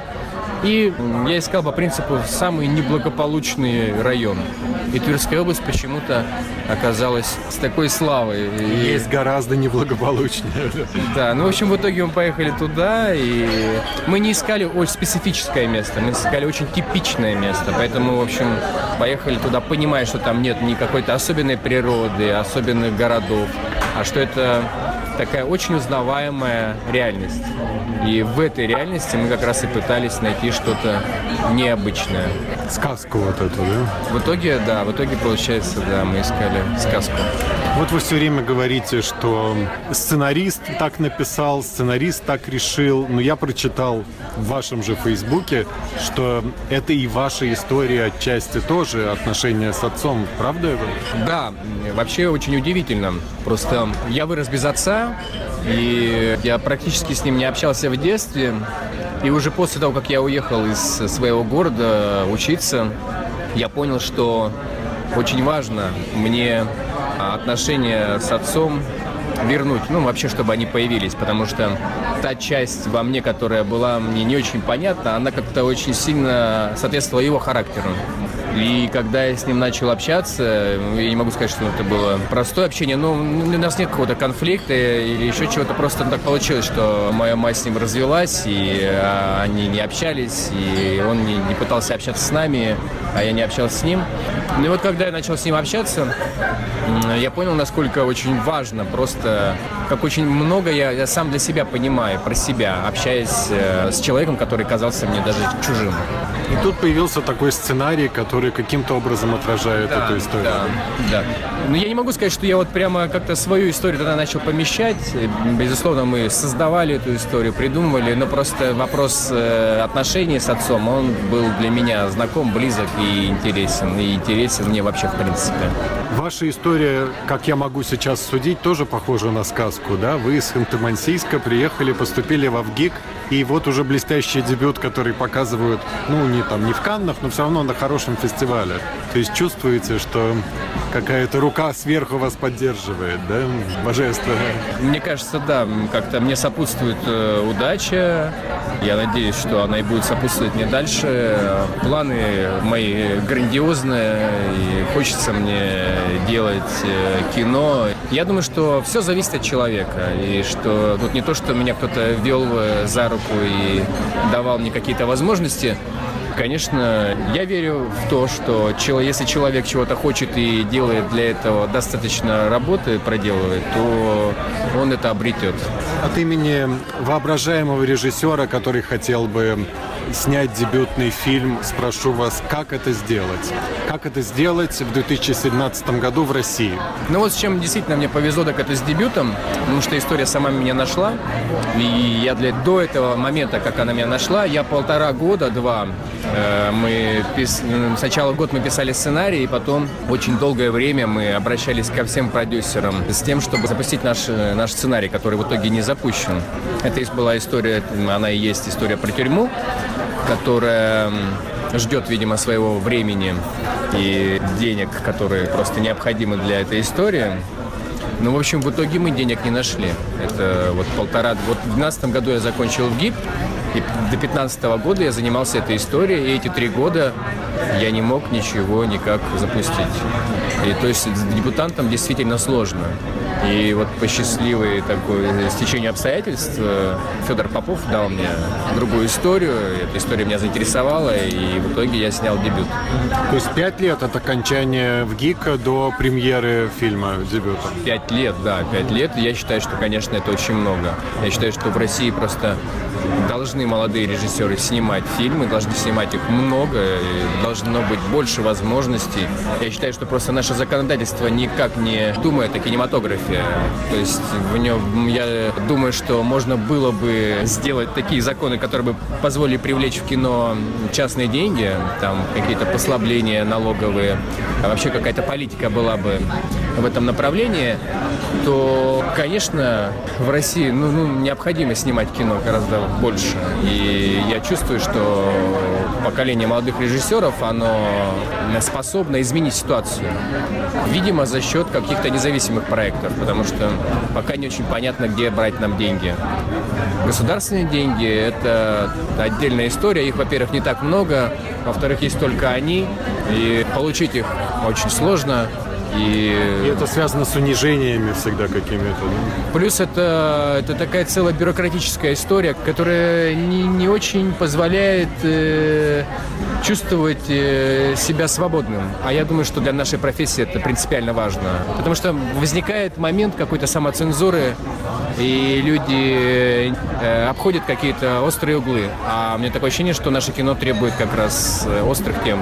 И я искал по принципу самый неблагополучный район. И Тверская область почему-то оказалась с такой славой. Есть гораздо неблагополучнее. Да, ну, в общем, в итоге мы поехали туда, и мы не искали очень специфическое место, мы искали очень типичное место. Поэтому, в общем, поехали туда, понимая, что там нет ни какой-то особенной природы, особенных городов, а что это такая очень узнаваемая реальность. И в этой реальности мы как раз и пытались найти что-то необычное. Сказку вот эту, да? В итоге, да, получается, да, мы искали сказку. Вот вы все время говорите, что сценарист так написал, сценарист так решил. Но я прочитал в вашем же Фейсбуке, что это и ваша история отчасти тоже, отношения с отцом. Правда это? Да, вообще очень удивительно. Просто я вырос без отца, и я практически с ним не общался в детстве. И уже после того, как я уехал из своего города учиться, я понял, что очень важно мне отношения с отцом вернуть, ну, вообще, чтобы они появились, потому что та часть во мне, которая была мне не очень понятна, она как-то очень сильно соответствовала его характеру. И когда я с ним начал общаться, я не могу сказать, что это было простое общение, но у нас нет какого-то конфликта или еще чего-то, просто так получилось, что моя мать с ним развелась, и они не общались, и он не пытался общаться с нами, а я не общался с ним. Ну и вот когда я начал с ним общаться, я понял, насколько очень важно, просто как очень много я сам для себя понимаю, про себя, общаясь с человеком, который казался мне даже чужим. И тут появился такой сценарий, который каким-то образом отражает эту историю. Да. Но я не могу сказать, что я вот прямо как-то свою историю тогда начал помещать. Безусловно, мы создавали эту историю, придумывали, но просто вопрос отношений с отцом, он был для меня знаком, близок и интересен мне вообще в принципе. Ваша история, как я могу сейчас судить, тоже похожа на сказку, да? Вы из Ханты-Мансийска приехали, поступили в ВГИК, и вот уже блестящий дебют, который показывают, не в Каннах, но все равно на хорошем фестивале. То есть чувствуете, что какая-то рука сверху вас поддерживает, да? Божественно. Мне кажется, да, как-то мне сопутствует удача. Я надеюсь, что она и будет сопутствовать мне дальше. Планы мои грандиозные, и хочется мне делать кино. Я думаю, что все зависит от человека, и что тут не то, что меня кто-то вел за руку и давал мне какие-то возможности. Конечно, я верю в то, что если человек чего-то хочет и делает для этого достаточно работы, проделывает, то он это обретет. От имени воображаемого режиссера, который хотел бы снять дебютный фильм, спрошу вас, как это сделать? Как это сделать в 2017 году в России? Ну вот с чем действительно мне повезло, так это с дебютом, потому что история сама меня нашла. И я до этого момента, как она меня нашла, я 1,5 года, 2, сначала год мы писали сценарий, и потом очень долгое время мы обращались ко всем продюсерам с тем, чтобы запустить наш сценарий, который в итоге не запущен. Это была история, она и есть история про тюрьму, которая ждет, видимо, своего времени и денег, которые просто необходимы для этой истории. Ну, в общем, в итоге мы денег не нашли. Это вот 1,5... Вот в 2012 году я закончил ВГИК, и до 2015 года я занимался этой историей, и эти 3 года я не мог ничего никак запустить. И то есть с дебютантом действительно сложно. И вот по счастливой такой стечению обстоятельств Федор Попов дал мне другую историю. Эта история меня заинтересовала, и в итоге я снял дебют. То есть 5 лет от окончания ВГИКа до премьеры фильма дебюта? 5 лет, да, 5 лет. Я считаю, что, конечно, это очень много. Я считаю, что в России просто должны молодые режиссеры снимать фильмы, должны снимать их много, и должно быть больше возможностей. Я считаю, что просто наше законодательство никак не думает о кинематографе. То есть в нем, я думаю, что можно было бы сделать такие законы, которые бы позволили привлечь в кино частные деньги, там какие-то послабления налоговые, а вообще какая-то политика была бы в этом направлении, то, конечно, в России необходимо снимать кино гораздо больше. И я чувствую, что поколение молодых режиссеров, оно способно изменить ситуацию. Видимо, за счет каких-то независимых проектов, потому что пока не очень понятно, где брать нам деньги. Государственные деньги – это отдельная история. Их, во-первых, не так много, во-вторых, есть только они, и получить их очень сложно. И это связано с унижениями всегда какими-то. Да? Плюс это такая целая бюрократическая история, которая не очень позволяет чувствовать себя свободным. А я думаю, что для нашей профессии это принципиально важно. Потому что возникает момент какой-то самоцензуры, и люди обходят какие-то острые углы. А у меня такое ощущение, что наше кино требует как раз острых тем.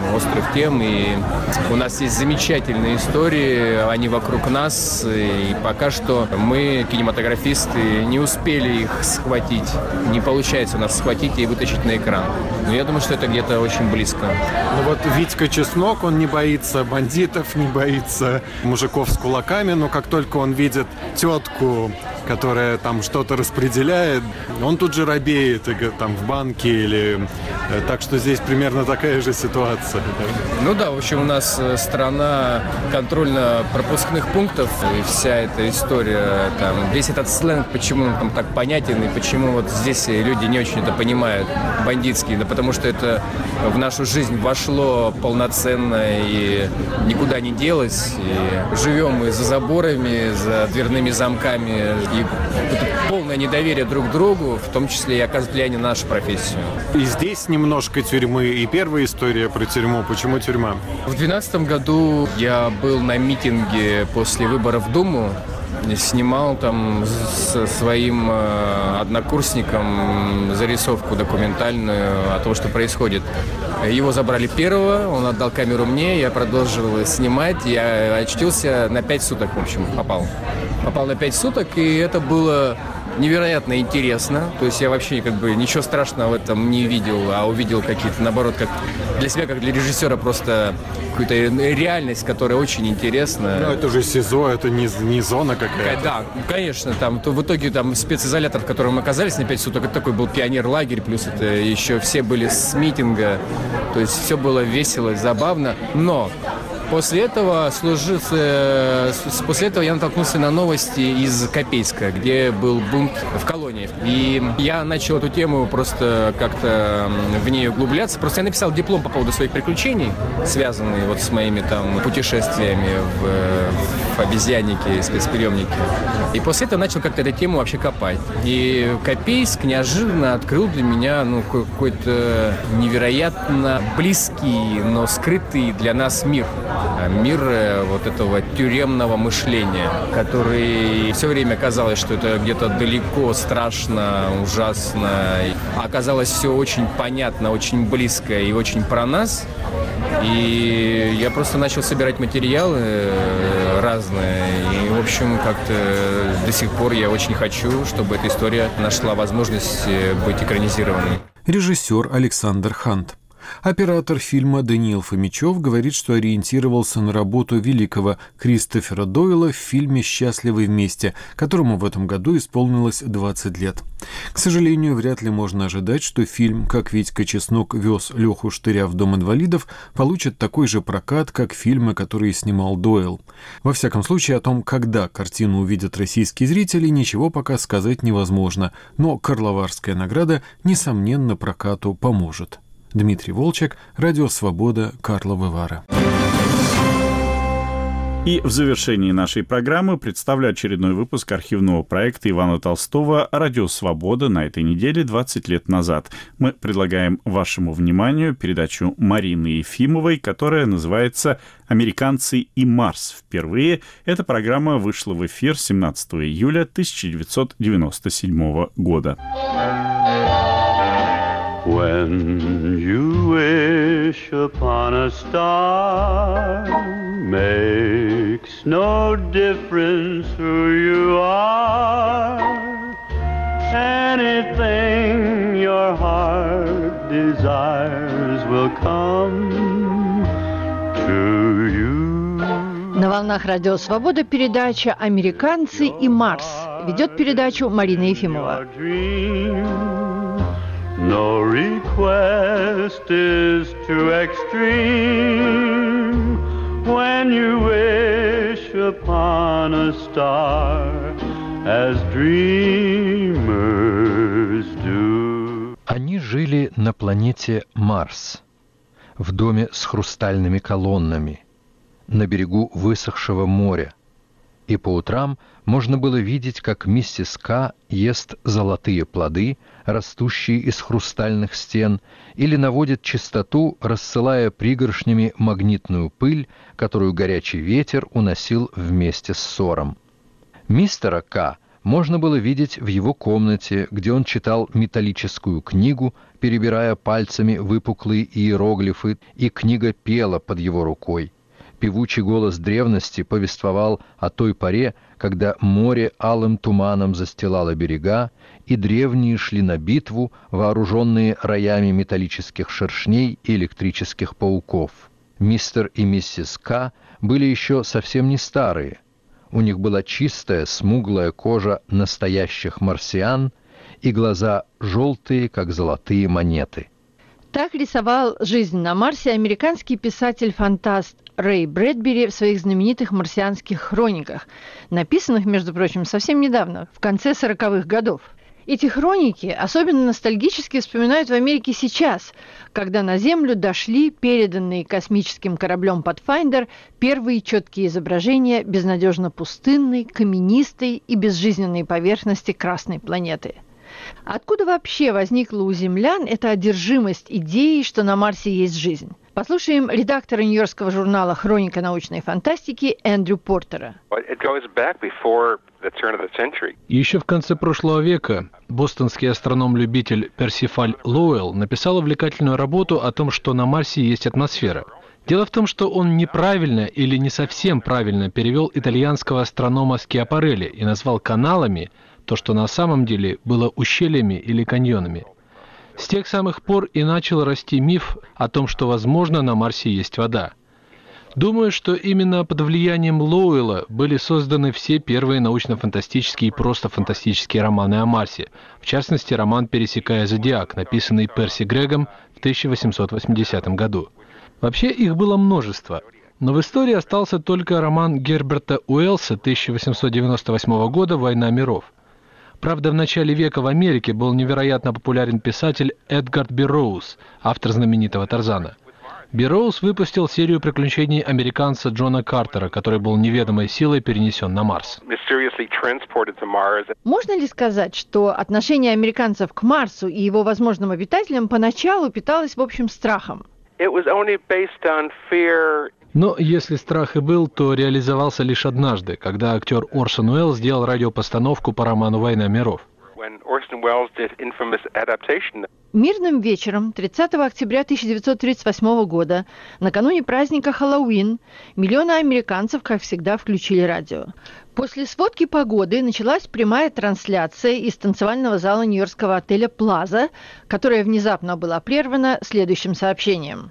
И у нас есть замечательные истории, они вокруг нас, и пока что мы, кинематографисты, не успели их схватить. Не получается у нас схватить и вытащить на экран. Но я думаю, что это где-то очень близко. Ну вот Витька Чеснок, он не боится бандитов, не боится мужиков с кулаками, но как только он видит тетку, которая там что-то распределяет, он тут же робеет там в банке или... Так что здесь примерно такая же ситуация. Ну да, в общем, у нас страна контрольно-пропускных пунктов, и вся эта история, там, весь этот сленг, почему он там так понятен, и почему вот здесь люди не очень это понимают, бандитский, да потому что это в нашу жизнь вошло полноценно и никуда не делось, и живем мы за заборами, за дверными замками, и полное недоверие друг к другу, в том числе и оказывает влияние на нашу профессию. И здесь немножко тюрьмы, и первая история про тюрьму. Почему тюрьма? В 2012 году я был на митинге после выборов в Думу, снимал там со своим однокурсником зарисовку документальную о том, что происходит. Его забрали первого, он отдал камеру мне, я продолжил снимать, я очутился на 5 суток, в общем, попал на 5 суток, и это было невероятно интересно. То есть я вообще ничего страшного в этом не видел, а увидел какие-то, наоборот, как для себя, как для режиссера, просто какую-то реальность, которая очень интересна. Ну, это же СИЗО, это не зона какая-то. Да, конечно. В итоге специзолятор, в котором мы оказались на 5 суток, это такой был пионер-лагерь, плюс это еще все были с митинга. То есть все было весело, забавно. Но после этого я натолкнулся на новости из Копейска, где был бунт в колонии. И я начал эту тему просто как-то в ней углубляться. Просто я написал диплом по поводу своих приключений, связанные вот с моими там путешествиями в обезьяннике и спецприемнике. И после этого начал как-то эту тему вообще копать. И Копейск неожиданно открыл для меня какой-то невероятно близкий, но скрытый для нас мир. Мир вот этого тюремного мышления, который все время казалось, что это где-то далеко, страшно, ужасно. Оказалось все очень понятно, очень близко и очень про нас. И я просто начал собирать материалы разные. И, в общем, как-то до сих пор я очень хочу, чтобы эта история нашла возможность быть экранизированной. Режиссер Александр Хант. Оператор фильма Даниил Фомичев говорит, что ориентировался на работу великого Кристофера Дойла в фильме «Счастливы вместе», которому в этом году исполнилось 20 лет. К сожалению, вряд ли можно ожидать, что фильм «Как Витька Чеснок вез Леху Штыря в дом инвалидов» получит такой же прокат, как фильмы, которые снимал Дойл. Во всяком случае, о том, когда картину увидят российские зрители, ничего пока сказать невозможно, но Карловарская награда, несомненно, прокату поможет. Дмитрий Волчек, Радио Свобода, Карловы Вары. И в завершении нашей программы представлю очередной выпуск архивного проекта Ивана Толстого «Радио Свобода» на этой неделе 20 лет назад. Мы предлагаем вашему вниманию передачу Марины Ефимовой, которая называется «Американцы и Марс». Впервые эта программа вышла в эфир 17 июля 1997 года. When you wish upon a star, makes no difference who you are. Anything your heart desires will come to you. На волнах Радио Свобода передача «Американцы и Марс». Ведет передачу Марина Ефимова. No request is too extreme when you wish upon a star as dreamers do. Они жили на планете Марс, в доме с хрустальными колоннами, на берегу высохшего моря. И по утрам можно было видеть, как миссис К ест золотые плоды, растущие из хрустальных стен, или наводит чистоту, рассылая пригоршнями магнитную пыль, которую горячий ветер уносил вместе с ссором. Мистера К можно было видеть в его комнате, где он читал металлическую книгу, перебирая пальцами выпуклые иероглифы, и книга пела под его рукой. Певучий голос древности повествовал о той поре, когда море алым туманом застилало берега, и древние шли на битву, вооруженные роями металлических шершней и электрических пауков. Мистер и миссис К были еще совсем не старые. У них была чистая, смуглая кожа настоящих марсиан и глаза желтые, как золотые монеты. Так рисовал жизнь на Марсе американский писатель-фантаст Рэй Брэдбери в своих знаменитых марсианских хрониках, написанных, между прочим, совсем недавно, в конце 40-х годов. Эти хроники особенно ностальгически вспоминают в Америке сейчас, когда на Землю дошли переданные космическим кораблем Pathfinder первые четкие изображения безнадежно пустынной, каменистой и безжизненной поверхности Красной планеты. Откуда вообще возникла у землян эта одержимость идеей, что на Марсе есть жизнь? Послушаем редактора нью-йоркского журнала «Хроника научной фантастики» Эндрю Портера. Еще в конце прошлого века бостонский астроном-любитель Персифаль Лоуэлл написал увлекательную работу о том, что на Марсе есть атмосфера. Дело в том, что он неправильно или не совсем правильно перевел итальянского астронома Скиапарелли и назвал каналами то, что на самом деле было ущельями или каньонами. С тех самых пор и начал расти миф о том, что, возможно, на Марсе есть вода. Думаю, что именно под влиянием Лоуэлла были созданы все первые научно-фантастические и просто фантастические романы о Марсе, в частности, роман «Пересекая зодиак», написанный Перси Грегом в 1880 году. Вообще их было множество, но в истории остался только роман Герберта Уэллса 1898 года «Война миров». Правда, в начале века в Америке был невероятно популярен писатель Эдгар Берроуз, автор знаменитого Тарзана. Берроуз выпустил серию приключений американца Джона Картера, который был неведомой силой перенесен на Марс. Можно ли сказать, что отношение американцев к Марсу и его возможным обитателям поначалу питалось, в общем, страхом? Но если страх и был, то реализовался лишь однажды, когда актер Орсон Уэллс сделал радиопостановку по роману «Война миров». Мирным вечером 30 октября 1938 года, накануне праздника Хэллоуин, миллионы американцев, как всегда, включили радио. После сводки погоды началась прямая трансляция из танцевального зала нью-йоркского отеля «Плаза», которая внезапно была прервана следующим сообщением.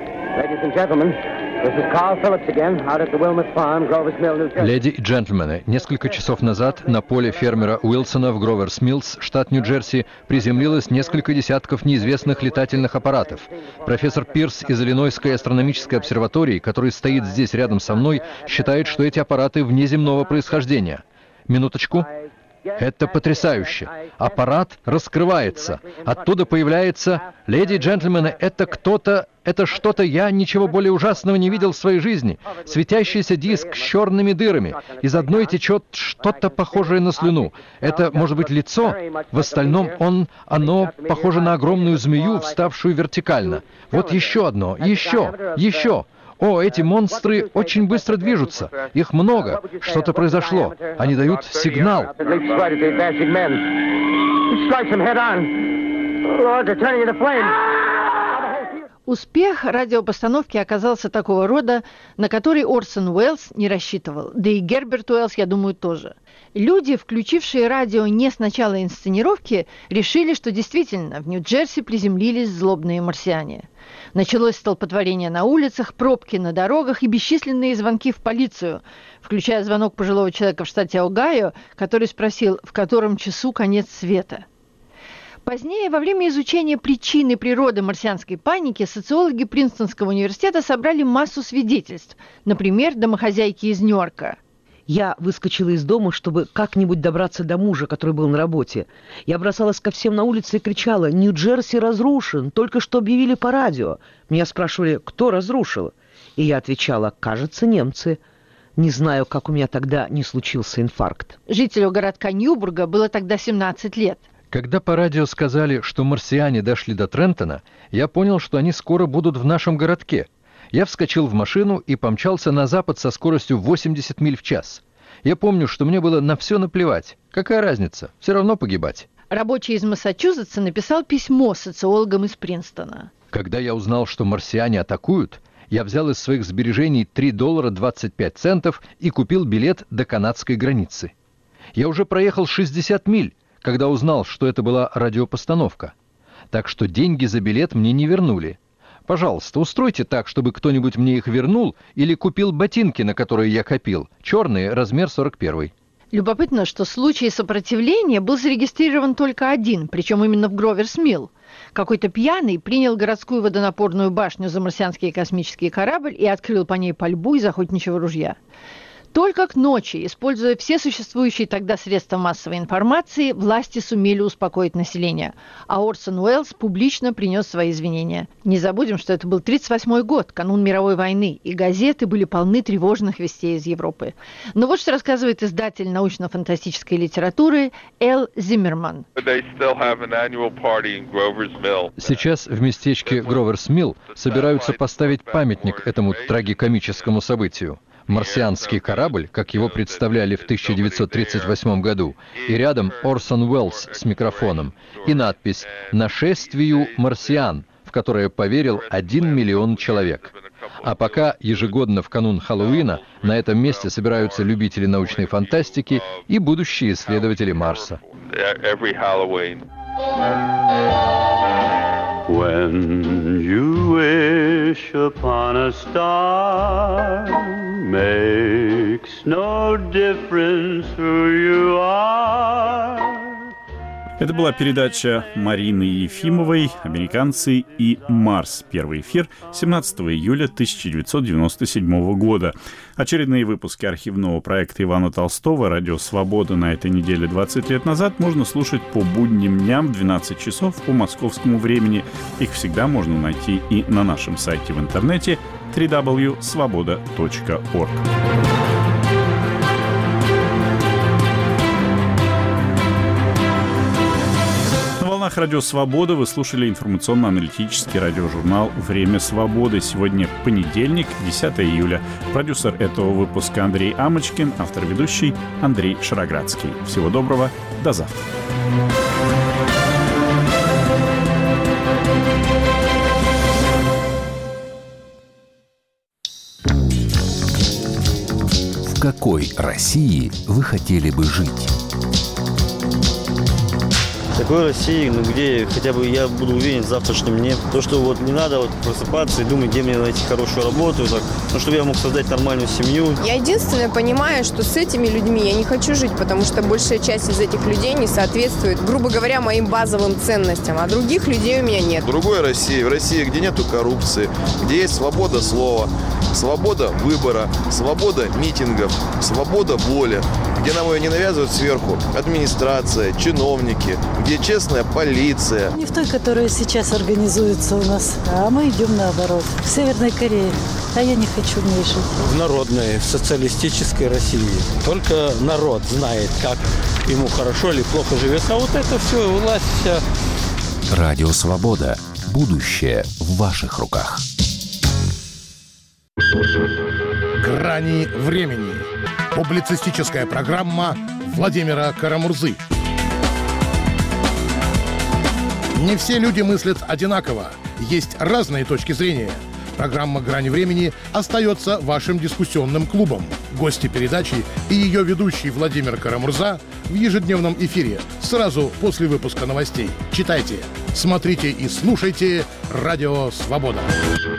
Леди и джентльмены, несколько часов назад на поле фермера Уилсона в Гроверс-Миллс, штат Нью-Джерси, приземлилось несколько десятков неизвестных летательных аппаратов. Профессор Пирс из Иллинойской астрономической обсерватории, который стоит здесь рядом со мной, считает, что эти аппараты внеземного происхождения. Минуточку. Это потрясающе. Аппарат раскрывается. Оттуда появляется... Леди и джентльмены, это кто-то... Это что-то, я ничего более ужасного не видел в своей жизни. Светящийся диск с черными дырами. Из одной течет что-то похожее на слюну. Это, может быть, лицо? В остальном оно похоже на огромную змею, вставшую вертикально. Вот еще одно. Еще. О, эти монстры очень быстро движутся. Их много. Что-то произошло. Они дают сигнал. Успех радиопостановки оказался такого рода, на который Орсон Уэллс не рассчитывал. Да и Герберт Уэллс, я думаю, тоже. Люди, включившие радио не с начала инсценировки, решили, что действительно в Нью-Джерси приземлились злобные марсиане. Началось столпотворение на улицах, пробки на дорогах и бесчисленные звонки в полицию, включая звонок пожилого человека в штате Огайо, который спросил, в котором часу конец света. Позднее, во время изучения причин и природы марсианской паники, социологи Принстонского университета собрали массу свидетельств, например, домохозяйки из Нью-Йорка. Я выскочила из дома, чтобы как-нибудь добраться до мужа, который был на работе. Я бросалась ко всем на улице и кричала: «Нью-Джерси разрушен! Только что объявили по радио!» Меня спрашивали, кто разрушил. И я отвечала: «Кажется, немцы». Не знаю, как у меня тогда не случился инфаркт. Жителю городка Ньюбурга было тогда 17 лет. Когда по радио сказали, что марсиане дошли до Трентона, я понял, что они скоро будут в нашем городке. Я вскочил в машину и помчался на запад со скоростью 80 миль в час. Я помню, что мне было на все наплевать. Какая разница? Все равно погибать. Рабочий из Массачусетса написал письмо социологам из Принстона. Когда я узнал, что марсиане атакуют, я взял из своих сбережений $3.25 и купил билет до канадской границы. Я уже проехал 60 миль, когда узнал, что это была радиопостановка. Так что деньги за билет мне не вернули. Пожалуйста, устройте так, чтобы кто-нибудь мне их вернул или купил ботинки, на которые я копил. Черные, размер 41. Любопытно, что случай сопротивления был зарегистрирован только один, причем именно в Гроверс-Милл. Какой-то пьяный принял городскую водонапорную башню за марсианский космический корабль и открыл по ней пальбу из охотничьего ружья. Только к ночи, используя все существующие тогда средства массовой информации, власти сумели успокоить население, а Орсон Уэллс публично принес свои извинения. Не забудем, что это был 1938 год, канун мировой войны, и газеты были полны тревожных вестей из Европы. Но вот что рассказывает издатель научно-фантастической литературы Эл Зиммерман. Сейчас в местечке Гроверс-Милл собираются поставить памятник этому трагикомическому событию. Марсианский корабль, как его представляли в 1938 году, и рядом Орсон Уэллс с микрофоном, и надпись «Нашествию марсиан», в которое поверил 1 миллион человек. А пока ежегодно в канун Хэллоуина на этом месте собираются любители научной фантастики и будущие исследователи Марса. When you wish upon a star, makes no difference who you are. Это была передача Марины Ефимовой «Американцы и Марс». Первый эфир 17 июля 1997 года. Очередные выпуски архивного проекта Ивана Толстого «Радио Свобода» на этой неделе 20 лет назад можно слушать по будним дням в 12 часов по московскому времени. Их всегда можно найти и на нашем сайте в интернете www.svoboda.org. волнах Радио Свобода вы слушали информационно-аналитический радиожурнал «Время свободы». Сегодня понедельник, 10 июля. Продюсер этого выпуска Андрей Амочкин, автор-ведущий Андрей Шароградский. Всего доброго, до завтра. В какой России вы хотели бы жить? В такой России, где хотя бы я буду уверен в завтрашнем дне. То, что не надо просыпаться и думать, где мне найти хорошую работу, чтобы я мог создать нормальную семью. Я единственное понимаю, что с этими людьми я не хочу жить, потому что большая часть из этих людей не соответствует, грубо говоря, моим базовым ценностям, а других людей у меня нет. В другой России, в России, где нету коррупции, где есть свобода слова, свобода выбора, свобода митингов, свобода воли, где нам ее не навязывают сверху администрация, чиновники, где честная полиция. Не в той, которая сейчас организуется у нас, а мы идем наоборот. В Северной Корее. А я не хочу в ней жить. В народной, социалистической России. Только народ знает, как ему хорошо или плохо живется. А вот это все, власть вся. Радио Свобода. Будущее в ваших руках. «Грани времени». Публицистическая программа Владимира Карамурзы. Не все люди мыслят одинаково. Есть разные точки зрения. Программа «Грани времени» остается вашим дискуссионным клубом. Гости передачи и ее ведущий Владимир Карамурза в ежедневном эфире сразу после выпуска новостей. Читайте, смотрите и слушайте «Радио Свобода».